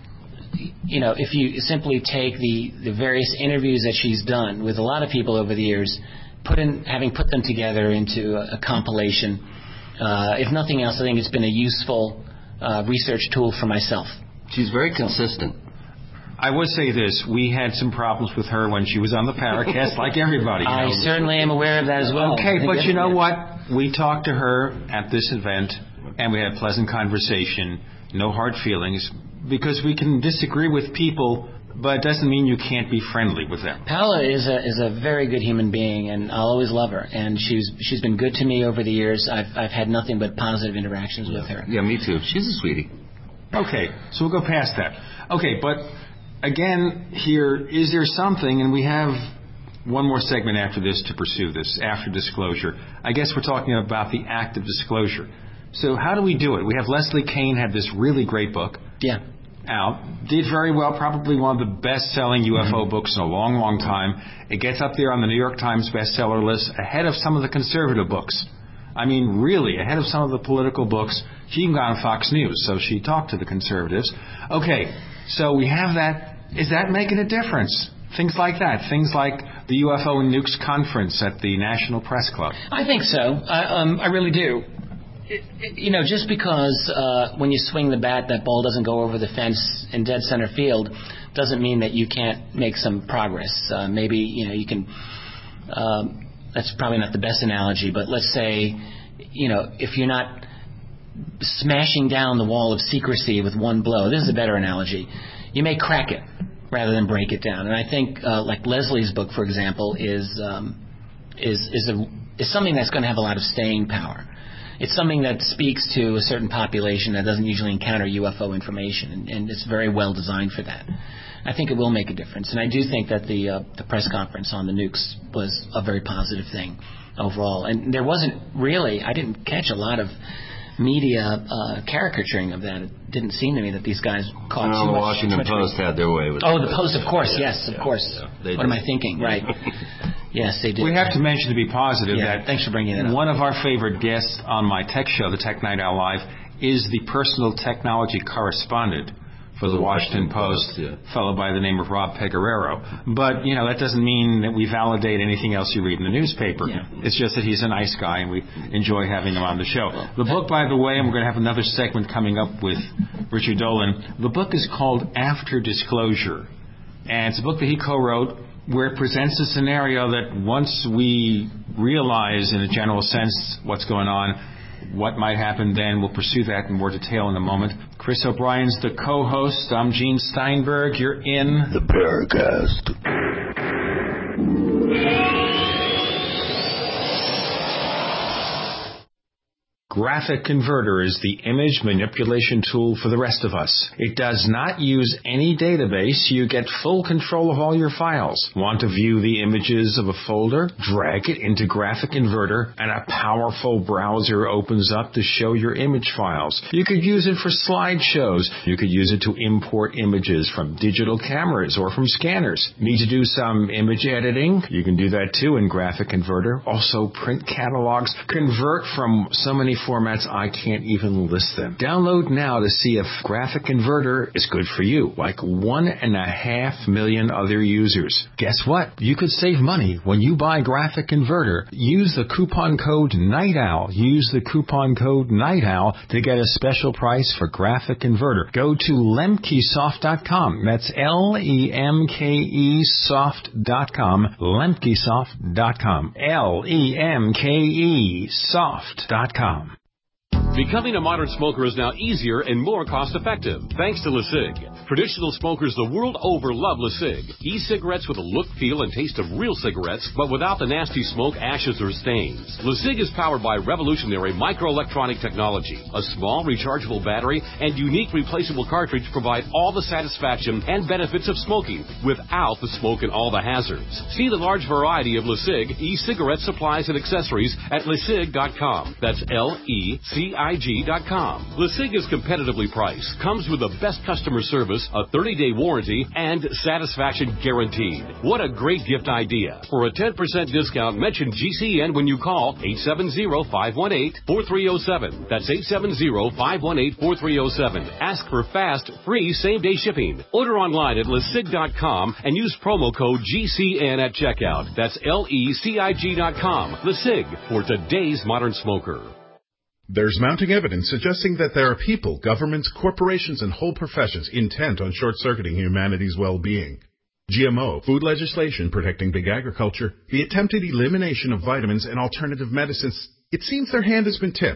you know, if you simply take the the various interviews that she's done with a lot of people over the years, put in having put them together into a, a compilation, uh, if nothing else, I think it's been a useful Uh, research tool for myself. She's very consistent. I would say this. We had some problems with her when she was on the Paracast, like everybody. I know. certainly am aware of that as well. Okay, but you know what? We talked to her at this event, and we had a pleasant conversation. no hard feelings, because we can disagree with people, but it doesn't mean you can't be friendly with them. Paola is a is a very good human being, and I'll always love her. And she's she's been good to me over the years. I've I've had nothing but positive interactions yeah. with her. Yeah, me too. She's a sweetie. Okay, so we'll go past that. Okay, but again, here, is there something, and we have one more segment after this to pursue this, after disclosure. I guess we're talking about the act of disclosure. So how do we do it? We have Leslie Kean had this really great book. Yeah. Out. Did very well, probably one of the best-selling U F O mm-hmm. books in a long, long time. It gets up there on the New York Times bestseller list ahead of some of the conservative books. I mean, really, ahead of some of the political books. She even got on Fox News, so she talked to the conservatives. Okay, so we have that. Is that making a difference? Things like that. Things like the U F O and Nukes conference at the National Press Club. I think so. I, um, I really do. It, it, you know, just because uh, when you swing the bat, that ball doesn't go over the fence in dead center field, doesn't mean that you can't make some progress. Uh, maybe, you know, you can... Um, that's probably not the best analogy, but let's say, you know, if you're not smashing down the wall of secrecy with one blow, this is a better analogy, you may crack it rather than break it down. And I think, uh, like Leslie's book, for example, is um, is is a is something that's going to have a lot of staying power. It's something that speaks to a certain population that doesn't usually encounter U F O information, and, and it's very well designed for that. I think it will make a difference, and I do think that the uh, the press conference on the nukes was a very positive thing overall. And there wasn't really, I didn't catch a lot of media uh, caricaturing of that. It didn't seem to me that these guys caught no, too much. The Washington much Post weight. had their way with Oh, it. the Post, of course, yeah, yes, of yeah, course. Yeah, what did. am I thinking? Right. Yes, they did. We have to mention, to be positive, yeah, that thanks for bringing it up. One of our favorite guests on my tech show, the Tech Night Owl Live, is the personal technology correspondent for the Washington Post, yeah. fellow by the name of Rob Pecoraro. But, you know, that doesn't mean that we validate anything else you read in the newspaper. Yeah. It's just that he's a nice guy, and we enjoy having him on the show. The book, by the way, and we're going to have another segment coming up with Richard Dolan, the book is called After Disclosure. And it's a book that he co-wrote where it presents a scenario that once we realize in a general sense what's going on, what might happen then, we'll pursue that in more detail in a moment. Chris O'Brien's the co-host. I'm Gene Steinberg. You're in the Paracast. Graphic Converter is the image manipulation tool for the rest of us. It does not use any database. You get full control of all your files. Want to view the images of a folder? Drag it into Graphic Converter, and a powerful browser opens up to show your image files. You could use it for slideshows. You could use it to import images from digital cameras or from scanners. Need to do some image editing? You can do that too in Graphic Converter. Also print catalogs. Convert from so many formats I can't even list them. Download now to see if Graphic Converter is good for you, like one and a half million other users. Guess what? You could save money when you buy Graphic Converter. Use the coupon code NIGHTOWL. Use the coupon code NIGHTOWL to get a special price for Graphic Converter. Go to lemkesoft dot com. That's L E M K E soft dot com. lemkesoft dot com. L E M K E soft dot com. Becoming a modern smoker is now easier and more cost-effective, thanks to LeSig. Traditional smokers the world over love LeSig. E-cigarettes with a look, feel, and taste of real cigarettes, but without the nasty smoke, ashes, or stains. LeSig is powered by revolutionary microelectronic technology. A small, rechargeable battery and unique replaceable cartridge provide all the satisfaction and benefits of smoking without the smoke and all the hazards. See the large variety of LeSig e-cigarette supplies and accessories at lesig dot com. That's L E C I G dot com. LeSig is competitively priced, comes with the best customer service, a thirty-day warranty, and satisfaction guaranteed. What a great gift idea. For a ten percent discount, mention G C N when you call eight seven zero, five one eight, four three zero seven. That's eight seven zero, five one eight, four three zero seven. Ask for fast, free same-day shipping. Order online at lesig dot com and use promo code G C N at checkout. That's L E C I G dot com. LeSig, for today's modern smoker. There's mounting evidence suggesting that there are people, governments, corporations, and whole professions intent on short-circuiting humanity's well-being. G M O, food legislation protecting big agriculture, the attempted elimination of vitamins and alternative medicines. It seems their hand has been tipped.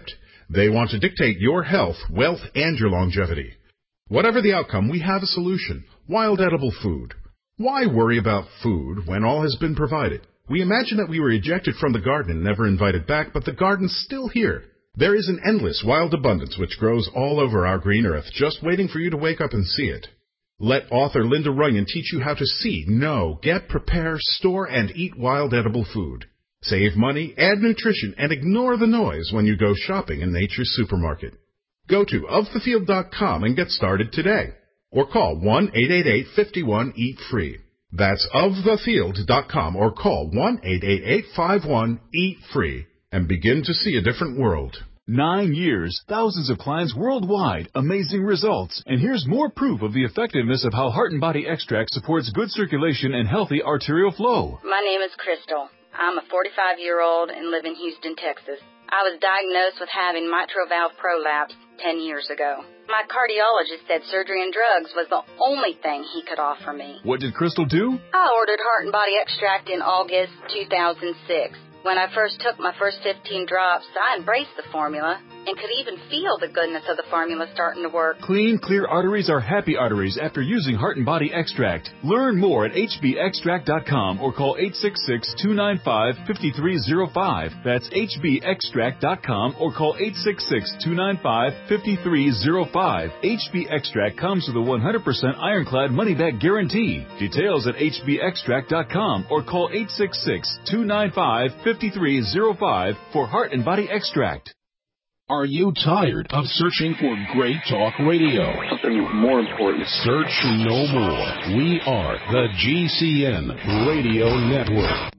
They want to dictate your health, wealth, and your longevity. Whatever the outcome, we have a solution. Wild edible food. Why worry about food when all has been provided? We imagine that we were ejected from the garden and never invited back, but the garden's still here. There is an endless wild abundance which grows all over our green earth, just waiting for you to wake up and see it. Let author Linda Runyon teach you how to see, know, get, prepare, store, and eat wild edible food. Save money, add nutrition, and ignore the noise when you go shopping in Nature's Supermarket. Go to of the field dot com and get started today. Or call one eight eight eight, five one, eat free. That's of the field dot com or call one eight eight eight, five one, eat free and begin to see a different world. Nine years, thousands of clients worldwide, amazing results. And here's more proof of the effectiveness of how Heart and Body Extract supports good circulation and healthy arterial flow. My name is Crystal. I'm a forty-five-year-old and live in Houston, Texas. I was diagnosed with having mitral valve prolapse ten years ago. My cardiologist said surgery and drugs was the only thing he could offer me. What did Crystal do? I ordered Heart and Body Extract in August two thousand six. When I first took my first fifteen drops, I embraced the formula and could even feel the goodness of the formula starting to work. Clean, clear arteries are happy arteries after using Heart and Body Extract. Learn more at h b extract dot com or call eight six six, two nine five, five three zero five. That's h b extract dot com or call eight six six, two nine five, five three zero five. H B Extract comes with a one hundred percent ironclad money-back guarantee. Details at h b extract dot com or call eight six six, two nine five, five three zero five for Heart and Body Extract. Are you tired of searching for great talk radio? Something more important. Search no more. We are the G C N Radio Network.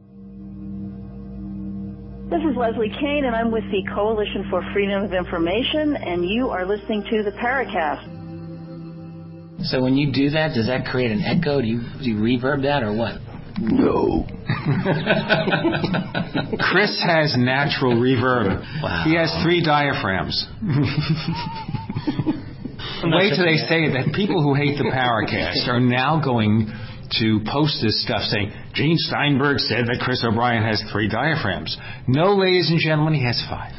This is Leslie Kane, and I'm with the Coalition for Freedom of Information, and you are listening to the Paracast. So when you do that, does that create an echo? Do you, do you reverb that or what? No. Chris has natural reverb. Wow. He has three diaphragms. Wait till they say that people who hate the Paracast are now going to post this stuff saying, Gene Steinberg said that Chris O'Brien has three diaphragms. No, ladies and gentlemen, he has five.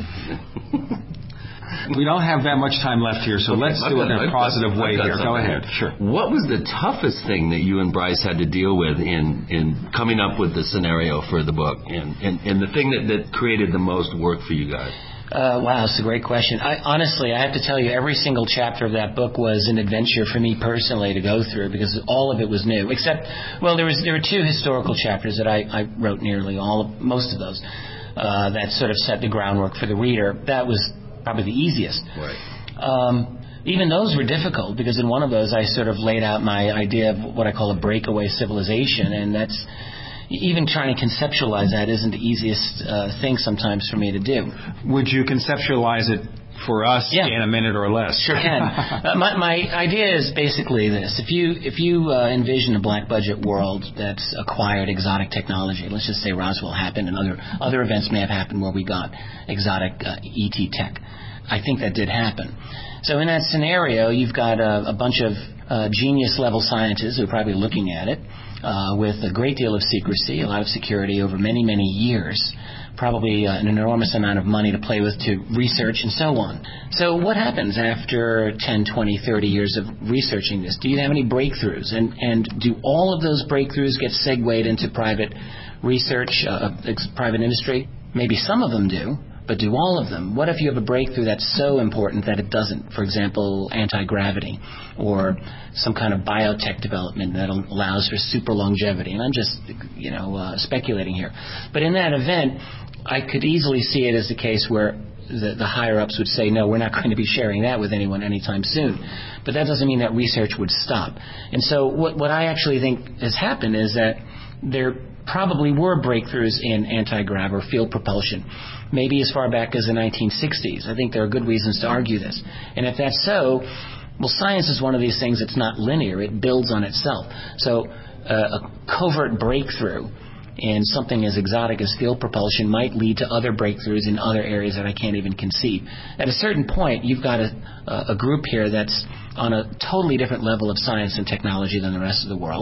We don't have that much time left here, so okay, let's do it in a positive way here. Go ahead. Sure. What was the toughest thing that you and Bryce had to deal with in, in coming up with the scenario for the book, and, and, and the thing that, that created the most work for you guys? Uh, wow, it's a great question. I, honestly, I have to tell you, every single chapter of that book was an adventure for me personally to go through because all of it was new. Except, well, there was there were two historical chapters that I, I wrote nearly all of most of those uh, that sort of set the groundwork for the reader. That was probably the easiest. Right. Um, even those were difficult because in one of those I sort of laid out my idea of what I call a breakaway civilization, and that's even trying to conceptualize that isn't the easiest uh, thing sometimes for me to do. Would you conceptualize it for us yeah. in a minute or less? Sure can. uh, my, my idea is basically this. If you if you uh, envision a black budget world that's acquired exotic technology, let's just say Roswell happened and other, other events may have happened where we got exotic uh, E T tech. I think that did happen. So in that scenario, you've got a, a bunch of uh, genius-level scientists who are probably looking at it uh, with a great deal of secrecy, a lot of security over many, many years, probably uh, an enormous amount of money to play with to research and so on. So what happens after ten, twenty, thirty years of researching this? Do you have any breakthroughs? And, and do all of those breakthroughs get segued into private research, uh, private industry? Maybe some of them do. But do all of them? What if you have a breakthrough that's so important that it doesn't? For example, anti-gravity or some kind of biotech development that allows for super longevity. And I'm just, you know, uh, speculating here. But in that event, I could easily see it as the case where the, the higher-ups would say, no, we're not going to be sharing that with anyone anytime soon. But that doesn't mean that research would stop. And so what, what I actually think has happened is that there probably were breakthroughs in anti-grav or field propulsion, maybe as far back as the nineteen sixties. I think there are good reasons to argue this. And if that's so, well, science is one of these things that's not linear. It builds on itself. So uh, a covert breakthrough in something as exotic as field propulsion might lead to other breakthroughs in other areas that I can't even conceive. At a certain point, you've got a, a group here that's on a totally different level of science and technology than the rest of the world.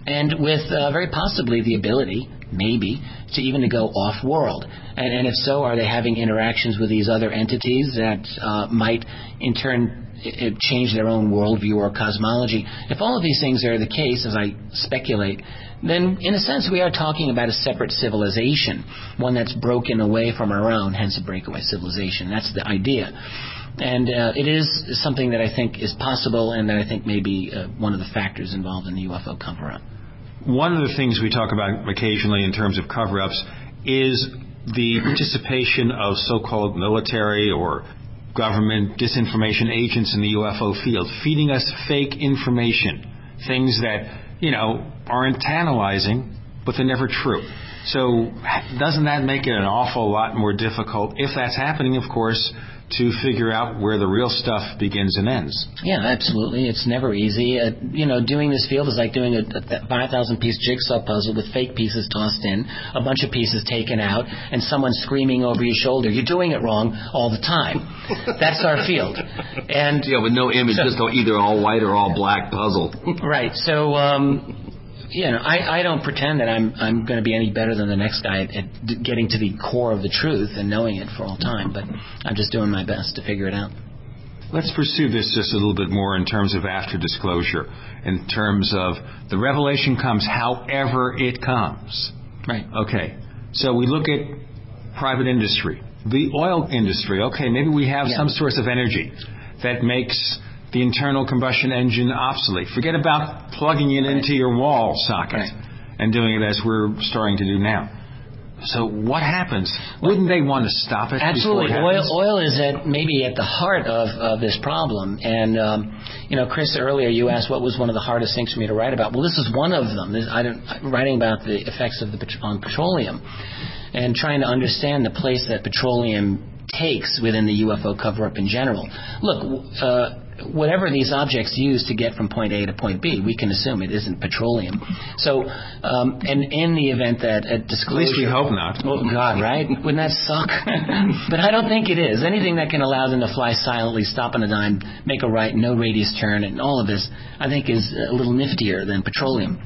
and with uh, very possibly the ability, maybe, to even to go off-world. And, and if so, are they having interactions with these other entities that uh, might, in turn, it change their own worldview or cosmology? If all of these things are the case, as I speculate, then in a sense we are talking about a separate civilization, one that's broken away from our own, hence a breakaway civilization. That's the idea. And uh, it is something that I think is possible and that I think may be uh, one of the factors involved in the U F O cover-up. One of the things we talk about occasionally in terms of cover-ups is the participation of so-called military or government disinformation agents in the U F O field, feeding us fake information, things that, you know, aren't tantalizing, but they're never true. So doesn't that make it an awful lot more difficult, if that's happening, of course, to figure out where the real stuff begins and ends? Yeah, absolutely. It's never easy. Uh, you know, doing this field is like doing a, a five thousand piece jigsaw puzzle with fake pieces tossed in, a bunch of pieces taken out, and someone screaming over your shoulder, "You're doing it wrong," all the time. That's our field. And yeah, with no image, so, just either all white or all black puzzle. Right. So, um, you know, I, I don't pretend that I'm I'm going to be any better than the next guy at, at getting to the core of the truth and knowing it for all time, but I'm just doing my best to figure it out. Let's pursue this just a little bit more in terms of after disclosure, in terms of the revelation comes however it comes. Right. Okay. So we look at private industry, the oil industry. Okay, maybe we have yeah. some source of energy that makes the internal combustion engine obsolete. Forget about plugging it right. into your wall socket right. and doing it as we're starting to do now. So what happens? Wouldn't they want to stop it? Absolutely. Before it oil, oil is at maybe at the heart of, of this problem. And, um, you know, Chris, earlier you asked what was one of the hardest things for me to write about. Well, this is one of them. This, I don't, I'm writing about the effects of the on petroleum and trying to understand the place that petroleum takes within the U F O cover-up in general. Look, uh, whatever these objects use to get from point A to point B, we can assume it isn't petroleum. So, um, and in the event that a disclosure... At least we hope not. Oh, God, right? Wouldn't that suck? But I don't think it is. Anything that can allow them to fly silently, stop on a dime, make a right, no radius turn, and all of this, I think is a little niftier than petroleum.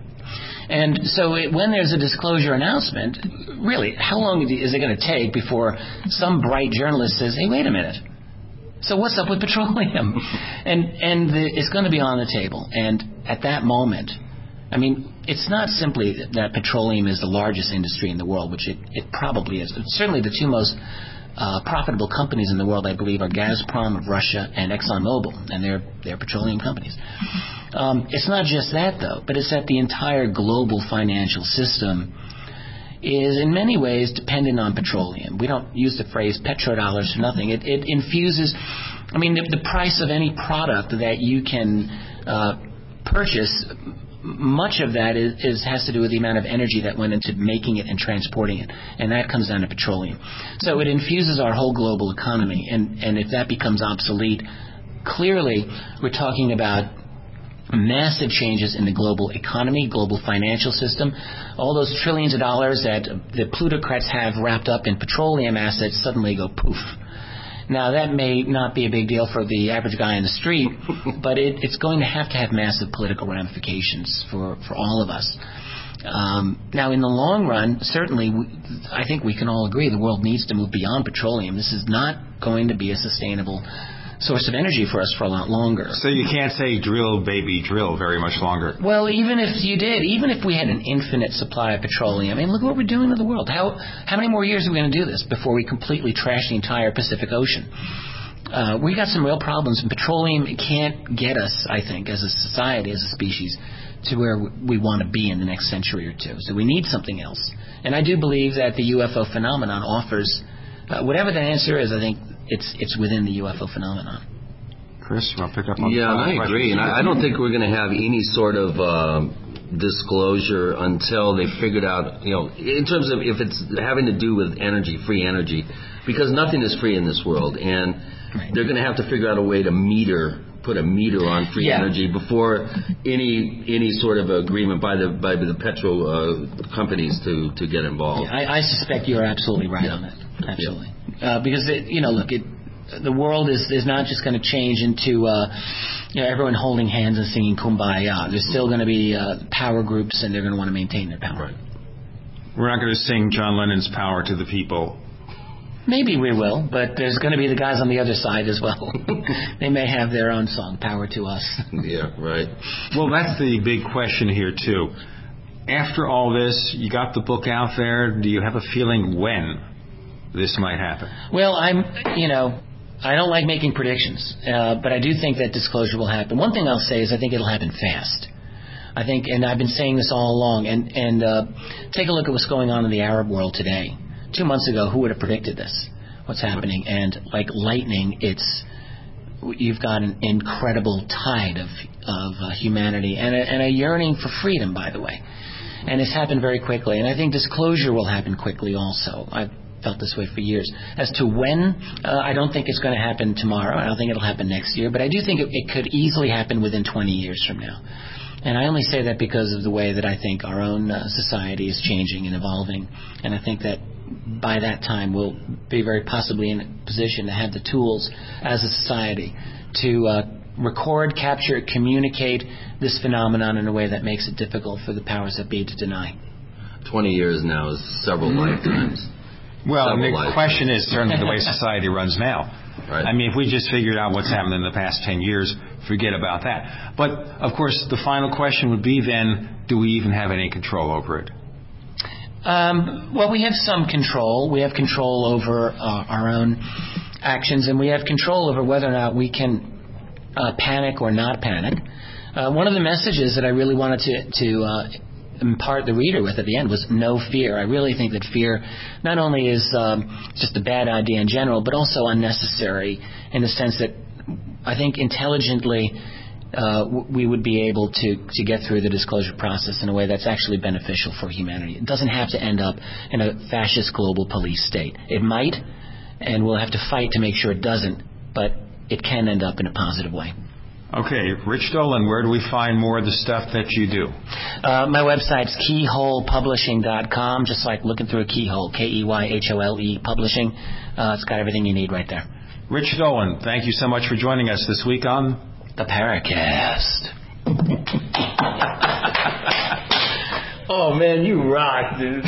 And so it, when there's a disclosure announcement, really, how long is it going to take before some bright journalist says, hey, wait a minute, so what's up with petroleum? And and the, it's going to be on the table. And at that moment, I mean, it's not simply that petroleum is the largest industry in the world, which it, it probably is. It's certainly the two most uh, profitable companies in the world, I believe, are Gazprom of Russia and ExxonMobil, and they're, they're petroleum companies. Um, it's not just that, though, but it's that the entire global financial system is in many ways dependent on petroleum. We don't use the phrase petrodollars for nothing. It, it infuses, I mean, the, the price of any product that you can uh, purchase, much of that is, is has to do with the amount of energy that went into making it and transporting it, and that comes down to petroleum. So it infuses our whole global economy, and, and if that becomes obsolete, clearly we're talking about massive changes in the global economy, global financial system. All those trillions of dollars that the plutocrats have wrapped up in petroleum assets suddenly go poof. Now, that may not be a big deal for the average guy in the street, but it, it's going to have to have massive political ramifications for, for all of us. Um, now, in the long run, certainly, we, I think we can all agree the world needs to move beyond petroleum. This is not going to be a sustainable source of energy for us for a lot longer. So you can't say drill, baby, drill very much longer. Well, even if you did, even if we had an infinite supply of petroleum, I mean, look what we're doing to the world. How how many more years are we going to do this before we completely trash the entire Pacific Ocean? Uh, we got some real problems, and petroleum can't get us, I think, as a society, as a species, to where we want to be in the next century or two. So we need something else. And I do believe that the U F O phenomenon offers, uh, whatever the answer is, I think It's it's within the U F O phenomenon. Chris, you want to pick up on that? Yeah, I agree. And I, I don't think we're going to have any sort of um, disclosure until they figured out, you know, in terms of if it's having to do with energy, free energy, because nothing is free in this world. And right. they're going to have to figure out a way to meter, put a meter on free yeah. energy before any any sort of agreement by the by the petro uh, companies to, to get involved. Yeah, I, I suspect you're absolutely right yeah. on that. Absolutely. Yeah. Uh, because, it, you know, look, it, the world is, is not just going to change into uh, you know, everyone holding hands and singing Kumbaya. There's still going to be uh, power groups, and they're going to want to maintain their power. Right. We're not going to sing John Lennon's Power to the People. Maybe we will, but there's going to be the guys on the other side as well. They may have their own song, Power to Us. Yeah, right. Well, that's the big question here, too. After all this, you got the book out there. Do you have a feeling when this might happen? Well, I'm, you know, I don't like making predictions, uh, but I do think that disclosure will happen. One thing I'll say is I think it'll happen fast. I think, and I've been saying this all along, and, and uh, take a look at what's going on in the Arab world today. Two months ago, who would have predicted this? What's happening? And like lightning, it's you've got an incredible tide of of uh, humanity and a, and a yearning for freedom, by the way. And it's happened very quickly. And I think disclosure will happen quickly also. I've felt this way for years. As to when, uh, I don't think it's going to happen tomorrow. I don't think it'll happen next year. But I do think it, it could easily happen within twenty years from now. And I only say that because of the way that I think our own uh, society is changing and evolving. And I think that by that time we'll be very possibly in a position to have the tools as a society to uh, record, capture, communicate this phenomenon in a way that makes it difficult for the powers that be to deny. Twenty years now is several lifetimes. Well, several the lifetimes. question is certainly the way society runs now. Right. I mean, if we just figured out what's happened in the past ten years, forget about that. But, of course, the final question would be then, do we even have any control over it? Um, well, we have some control. We have control over uh, our own actions, and we have control over whether or not we can uh, panic or not panic. Uh, one of the messages that I really wanted to, to uh, impart the reader with at the end was no fear. I really think that fear not only is um, just a bad idea in general, but also unnecessary in the sense that I think intelligently uh, we would be able to, to get through the disclosure process in a way that's actually beneficial for humanity. It doesn't have to end up in a fascist global police state. It might, and we'll have to fight to make sure it doesn't, but it can end up in a positive way. Okay, Rich Dolan, where do we find more of the stuff that you do? Uh, my website's keyhole publishing dot com, just like looking through a keyhole, K E Y H O L E, publishing. Uh, it's got everything you need right there. Rich Dolan, thank you so much for joining us this week on The Paracast. Oh, man, you rock, dude.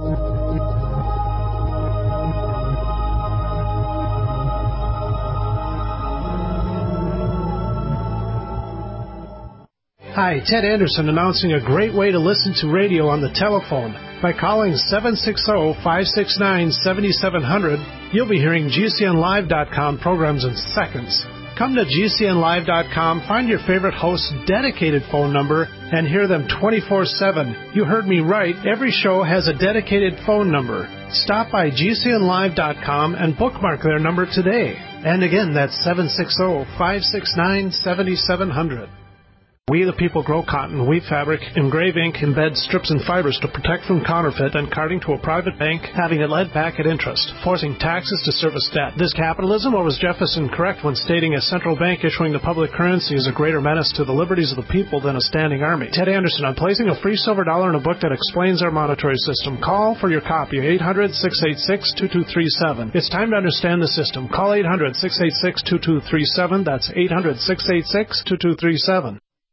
Hi, Ted Anderson announcing a great way to listen to radio on the telephone. By calling seven six zero, five six nine, seven seven zero zero, you'll be hearing G C N live dot com programs in seconds. Come to G C N live dot com, find your favorite host's dedicated phone number, and hear them twenty-four seven. You heard me right. Every show has a dedicated phone number. Stop by G C N live dot com and bookmark their number today. And again, that's seven six zero, five six nine, seven seven zero zero. We the people grow cotton, weave fabric, engrave ink, embed strips and fibers to protect from counterfeit and carting to a private bank, having it led back at interest, forcing taxes to service debt. This capitalism, or was Jefferson correct when stating a central bank issuing the public currency is a greater menace to the liberties of the people than a standing army? Ted Anderson, I'm placing a free silver dollar in a book that explains our monetary system. Call for your copy, eight hundred, six eight six, two two three seven. It's time to understand the system. Call eight hundred, six eight six, two two three seven. That's eight hundred, six eight six, two two three seven.